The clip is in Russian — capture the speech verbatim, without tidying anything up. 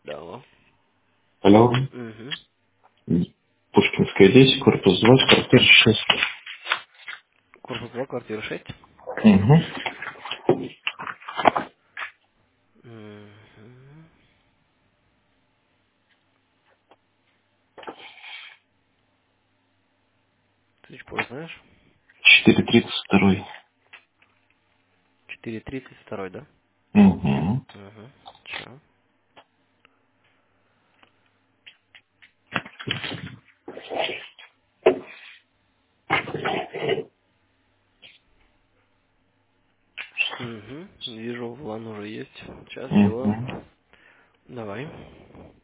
Да, алло. Алло. Угу. Пушкинская десять, корпус два, квартира шесть. Корпус два, квартира шесть. Угу. Угу. Ты чего знаешь? четыре тридцать два. четыре тридцать два, да? Угу. Угу. Чё? Угу. Вижу, план уже есть. Сейчас Угу. сделаю. Давай.